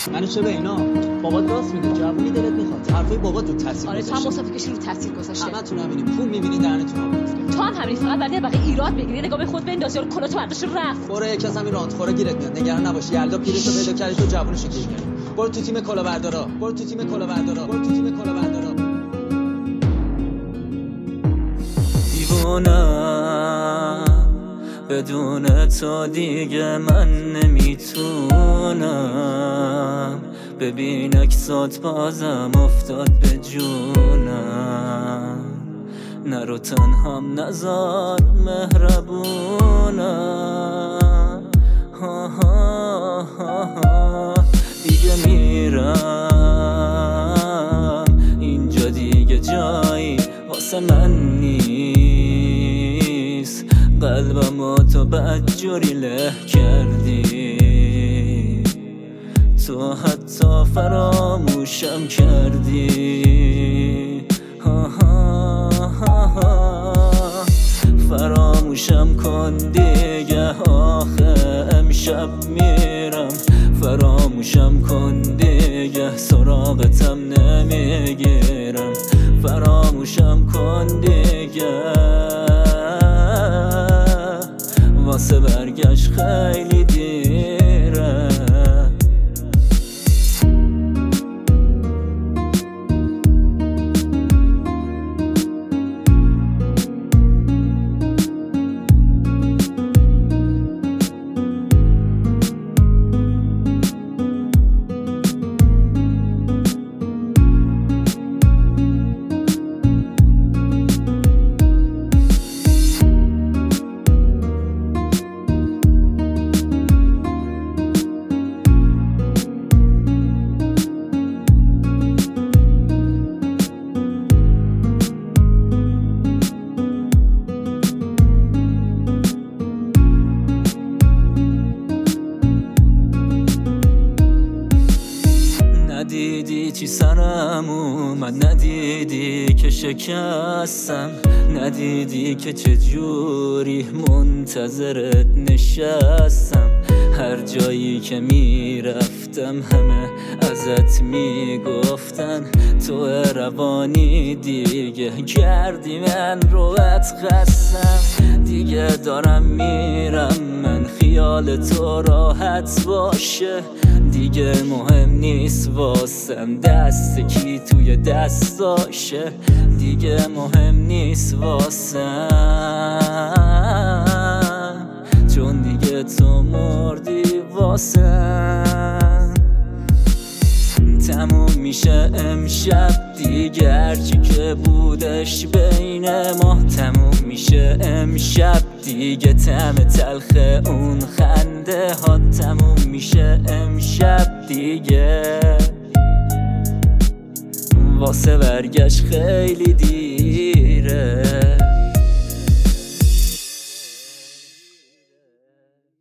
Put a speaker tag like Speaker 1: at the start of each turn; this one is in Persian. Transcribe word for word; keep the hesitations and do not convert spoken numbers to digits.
Speaker 1: منو چه به اینا؟ بابات راست میگه، جوونی دلت میخواد. حرفای بابات رو تاثیر
Speaker 2: آره
Speaker 1: گذاشته.
Speaker 2: تو هم مصافی کشی رو تاثیر گذاشته.
Speaker 1: همتون همینی، پول میبینی دهنتون آب میفته.
Speaker 2: تو هم همین، فقط بعد بقیه ایراد بگیری، نگاه به خود بنداز، یارو کلاتو برداشت رفت.
Speaker 1: برو یک از همین راندخورا گیرت میاد، نگران نباش. یلدا پیرشو پیدا کردی، تو جوونشو گیر کردی. برو تو تیم کلاهبردارا، برو تو تیم کلاهبردارا، برو تو تیم کلاهبردارا.
Speaker 3: دیوانم بدون تو دیگه من نمیتونم. ببین اکسات بازم افتاد به جونم. نرو تنهام نزار مهربونم. ها ها ها ها دیگه میرم، اینجا دیگه جایی واسه من نیست. قلبمو تو بدجوری له کردی، تو حتی فراموشم کردی. ها ها ها ها فراموشم کن دیگه، آخه امشب میرم. فراموشم کن دیگه، سراغتم نمیگیرم. فراموشم کن دیگه، واسه برگشت خیلی دیره. ندیدی چی سرم اومد، ندیدی که شکستم، ندیدی که چجوری منتظرت نشستم. هر جایی که میرفتم همه ازت میگفتن تو روانی دیگه کردی من روت خستم. دیگه دارم میرم من، خیال تو راحت باشه. دیگه مهم نیست واسم دست کی توی دستاشه. دیگه مهم نیست واسم، چون دیگه تو مردی واسم. تموم میشه امشب دیگه، هرچی که بودش بین ما تموم میشه امشب دیگه. طعم تلخ اون خنده ها تموم میشه امشب دیگه، واسه برگشت خیلی دیره.